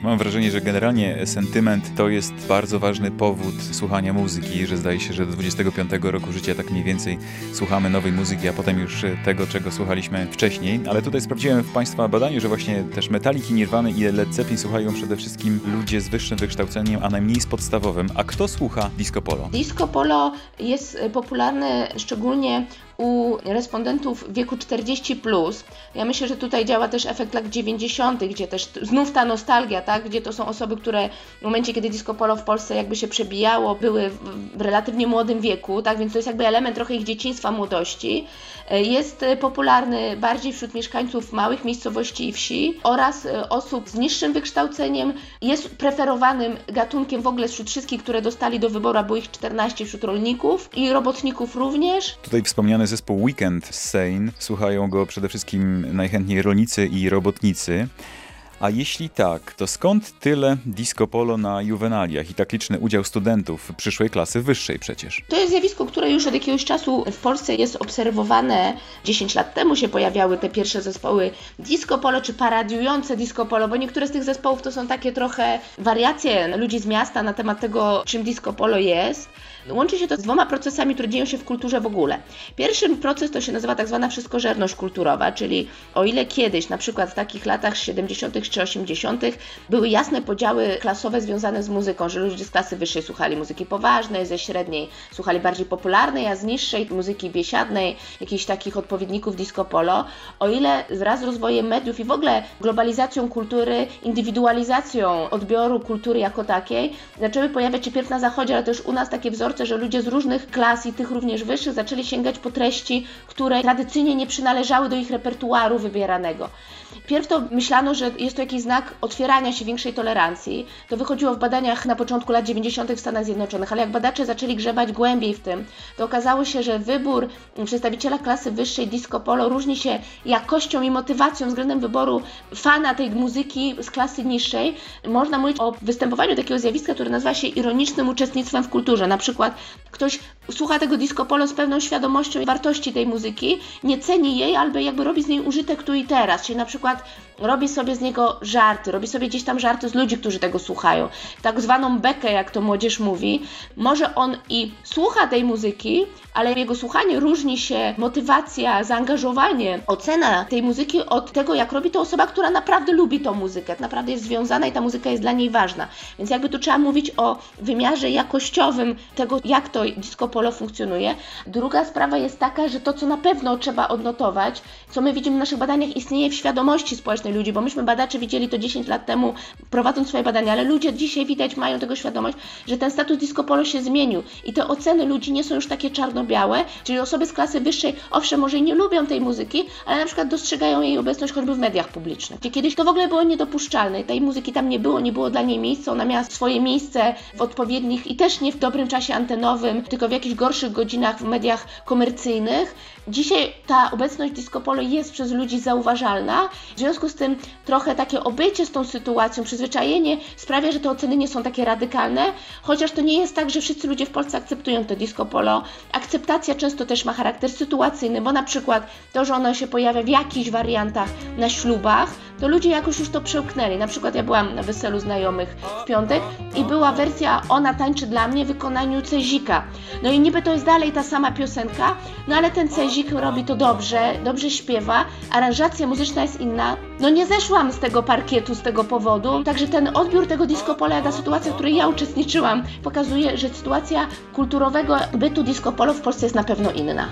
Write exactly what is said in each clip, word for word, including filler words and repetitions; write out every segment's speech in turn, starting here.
Mam wrażenie, że generalnie sentyment to jest bardzo ważny powód słuchania muzyki, że zdaje się, że do dwudziestego piątego roku życia tak mniej więcej słuchamy nowej muzyki, a potem już tego, czego słuchaliśmy wcześniej. Ale tutaj sprawdziłem w Państwa badaniu, że właśnie też Metaliki, Nirwany i Led Zeppelin słuchają przede wszystkim ludzie z wyższym wykształceniem, a najmniej z podstawowym. A kto słucha disco polo? Disco polo jest popularne szczególnie u respondentów w wieku czterdzieści plus. Ja myślę, że tutaj działa też efekt lat dziewięćdziesiątych, gdzie też znów ta nostalgia, tak? Gdzie to są osoby, które w momencie, kiedy disco polo w Polsce jakby się przebijało, były w relatywnie młodym wieku, tak? Więc to jest jakby element trochę ich dzieciństwa, młodości. Jest popularny bardziej wśród mieszkańców małych miejscowości i wsi oraz osób z niższym wykształceniem. Jest preferowanym gatunkiem w ogóle wśród wszystkich, które dostali do wyboru, a było ich czternaście wśród rolników i robotników również. Tutaj wspomniany zespół Weekend z Seine. Słuchają go przede wszystkim najchętniej rolnicy i robotnicy. A jeśli tak, to skąd tyle disco polo na juwenaliach i tak liczny udział studentów przyszłej klasy wyższej przecież? To jest zjawisko, które już od jakiegoś czasu w Polsce jest obserwowane. dziesięć lat temu się pojawiały te pierwsze zespoły disco polo, czy paradiujące disco polo, bo niektóre z tych zespołów to są takie trochę wariacje ludzi z miasta na temat tego, czym disco polo jest. Łączy się to z dwoma procesami, które dzieją się w kulturze w ogóle. Pierwszy proces to się nazywa tak zwana wszystkożerność kulturowa, czyli o ile kiedyś, na przykład w takich latach siedemdziesiątych czy osiemdziesiątych były jasne podziały klasowe związane z muzyką, że ludzie z klasy wyższej słuchali muzyki poważnej, ze średniej słuchali bardziej popularnej, a z niższej muzyki biesiadnej, jakichś takich odpowiedników disco polo. O ile wraz z rozwojem mediów i w ogóle globalizacją kultury, indywidualizacją odbioru kultury jako takiej, zaczęły pojawiać się pierw na zachodzie, ale też u nas takie wzorce, że ludzie z różnych klas i tych również wyższych zaczęli sięgać po treści, które tradycyjnie nie przynależały do ich repertuaru wybieranego. Pierw to myślano, że jest to jakiś znak otwierania się większej tolerancji. To wychodziło w badaniach na początku lat dziewięćdziesiątych w Stanach Zjednoczonych, ale jak badacze zaczęli grzebać głębiej w tym, to okazało się, że wybór przedstawiciela klasy wyższej disco polo różni się jakością i motywacją względem wyboru fana tej muzyki z klasy niższej. Można mówić o występowaniu takiego zjawiska, które nazywa się ironicznym uczestnictwem w kulturze. Na przykład ktoś słucha tego disco polo z pewną świadomością wartości tej muzyki, nie ceni jej, albo jakby robi z niej użytek tu i teraz, czyli na przykład robi sobie z niego żarty, robi sobie gdzieś tam żarty z ludzi, którzy tego słuchają. Tak zwaną bekę, jak to młodzież mówi. Może on i słucha tej muzyki, ale jego słuchanie różni się, motywacja, zaangażowanie, ocena tej muzyki od tego, jak robi to osoba, która naprawdę lubi tą muzykę, naprawdę jest związana i ta muzyka jest dla niej ważna. Więc jakby tu trzeba mówić o wymiarze jakościowym tego, jak to disco polo funkcjonuje. Druga sprawa jest taka, że to, co na pewno trzeba odnotować, co my widzimy w naszych badaniach, istnieje w świadomości społecznej ludzi, bo myśmy badacze widzieli to dziesięć lat temu, prowadząc swoje badania, ale ludzie dzisiaj widać, mają tego świadomość, że ten status disco polo się zmienił i te oceny ludzi nie są już takie czarno-białe, czyli osoby z klasy wyższej, owszem, może i nie lubią tej muzyki, ale na przykład dostrzegają jej obecność choćby w mediach publicznych. Gdzie kiedyś to w ogóle było niedopuszczalne, tej muzyki tam nie było, nie było dla niej miejsca, ona miała swoje miejsce w odpowiednich i też nie w dobrym czasie antenowym, tylko w jakichś gorszych godzinach w mediach komercyjnych. Dzisiaj ta obecność disco polo jest przez ludzi zauważalna, w związku z tym trochę takie obycie z tą sytuacją, przyzwyczajenie sprawia, że te oceny nie są takie radykalne, chociaż to nie jest tak, że wszyscy ludzie w Polsce akceptują to disco polo. Akceptacja często też ma charakter sytuacyjny, bo na przykład to, że ono się pojawia w jakichś wariantach na ślubach, to ludzie jakoś już to przełknęli. Na przykład ja byłam na weselu znajomych w piątek i była wersja Ona tańczy dla mnie w wykonaniu Cezika. No i niby to jest dalej ta sama piosenka, no ale ten Cezik robi to dobrze, dobrze śpiewa, aranżacja muzyczna jest inna. No nie zeszłam z tego parkietu z tego powodu, także ten odbiór tego disco polo, ta sytuacja, w której ja uczestniczyłam, pokazuje, że sytuacja kulturowego bytu disco polo w Polsce jest na pewno inna.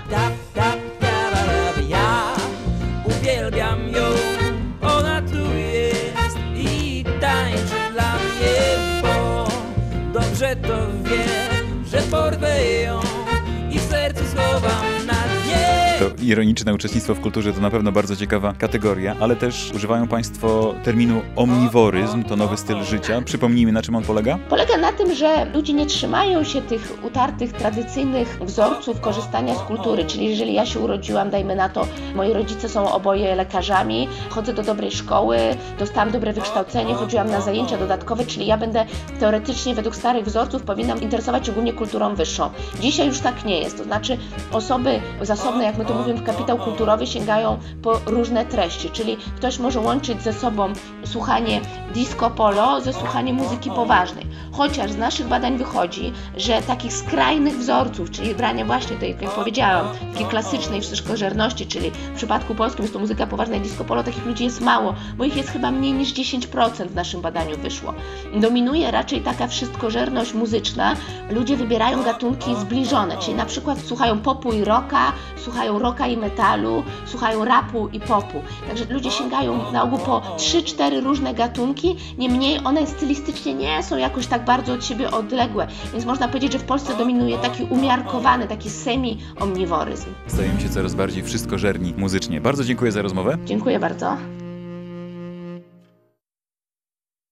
Ja uwielbiam ją, ona tu jest i tańczy dla mnie, bo dobrze to wie, że porwę ją i w sercu schowam na dnie. To ironiczne uczestnictwo w kulturze to na pewno bardzo ciekawa kategoria, ale też używają Państwo terminu omniworyzm, to nowy styl życia. Przypomnijmy, na czym on polega? Polega na tym, że ludzie nie trzymają się tych utartych, tradycyjnych wzorców korzystania z kultury, czyli jeżeli ja się urodziłam, dajmy na to, moi rodzice są oboje lekarzami, chodzę do dobrej szkoły, dostałam dobre wykształcenie, chodziłam na zajęcia dodatkowe, czyli ja będę teoretycznie według starych wzorców powinnam interesować się głównie kulturą wyższą. Dzisiaj już tak nie jest, to znaczy osoby zasobne, jak my to mówimy, w kapitał kulturowy sięgają po różne treści, czyli ktoś może łączyć ze sobą słuchanie disco polo ze słuchaniem muzyki poważnej. Chociaż z naszych badań wychodzi, że takich skrajnych wzorców, czyli brania właśnie tej, jak powiedziałam, takiej klasycznej wszystkożerności, czyli w przypadku polskim jest to muzyka poważna i disco polo, takich ludzi jest mało, bo ich jest chyba mniej niż dziesięć procent w naszym badaniu wyszło. Dominuje raczej taka wszystkożerność muzyczna. Ludzie wybierają gatunki zbliżone, czyli na przykład słuchają popu i rocka, słuchają rocka i metalu, słuchają rapu i popu. Także ludzie sięgają na ogół po trzy cztery różne gatunki, niemniej one stylistycznie nie są jakoś tak bardzo od siebie odległe, więc można powiedzieć, że w Polsce dominuje taki umiarkowany, taki semi-omniworyzm. Stajemy się coraz bardziej wszystkożerni muzycznie. Bardzo dziękuję za rozmowę. Dziękuję bardzo.